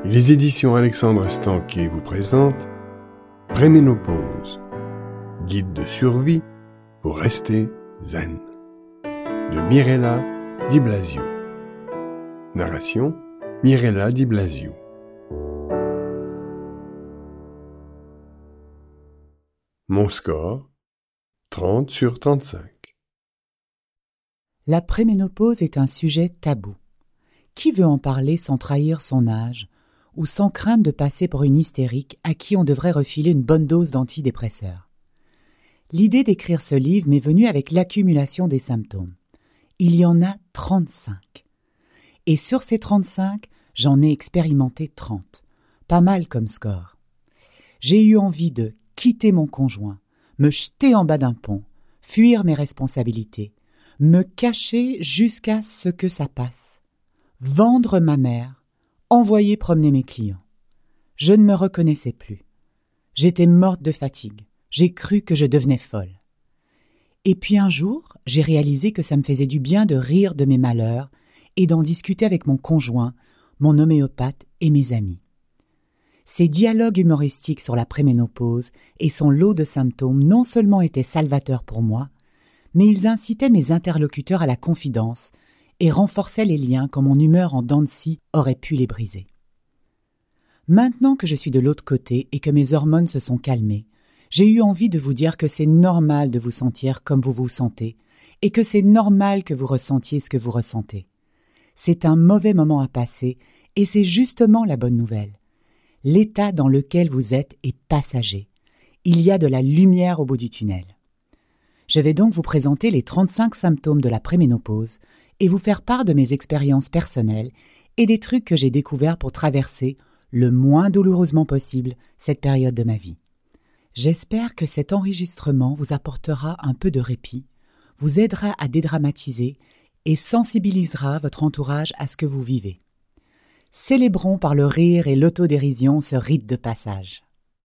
Les éditions Alexandre Stanquet vous présentent Préménopause, guide de survie pour rester zen, de Mirella Di Blasio. Narration Mirella Di Blasio. Mon score 30 sur 35. La préménopause est un sujet tabou. Qui veut en parler sans trahir son âge ou sans crainte de passer pour une hystérique à qui on devrait refiler une bonne dose d'antidépresseurs? L'idée d'écrire ce livre m'est venue avec l'accumulation des symptômes. Il y en a 35. Et sur ces 35, j'en ai expérimenté 30. Pas mal comme score. J'ai eu envie de quitter mon conjoint, me jeter en bas d'un pont, fuir mes responsabilités, me cacher jusqu'à ce que ça passe, vendre ma mère, envoyer promener mes clients. Je ne me reconnaissais plus. J'étais morte de fatigue. J'ai cru que je devenais folle. Et puis un jour, j'ai réalisé que ça me faisait du bien de rire de mes malheurs et d'en discuter avec mon conjoint, mon homéopathe et mes amis. Ces dialogues humoristiques sur la préménopause et son lot de symptômes non seulement étaient salvateurs pour moi, mais ils incitaient mes interlocuteurs à la confidence et renforçaient les liens quand mon humeur en dents de scie aurait pu les briser. Maintenant que je suis de l'autre côté et que mes hormones se sont calmées, j'ai eu envie de vous dire que c'est normal de vous sentir comme vous vous sentez et que c'est normal que vous ressentiez ce que vous ressentez. C'est un mauvais moment à passer et c'est justement la bonne nouvelle. L'état dans lequel vous êtes est passager. Il y a de la lumière au bout du tunnel. Je vais donc vous présenter les 35 symptômes de la préménopause et vous faire part de mes expériences personnelles et des trucs que j'ai découverts pour traverser le moins douloureusement possible cette période de ma vie. J'espère que cet enregistrement vous apportera un peu de répit, vous aidera à dédramatiser et sensibilisera votre entourage à ce que vous vivez. Célébrons par le rire et l'autodérision ce rite de passage.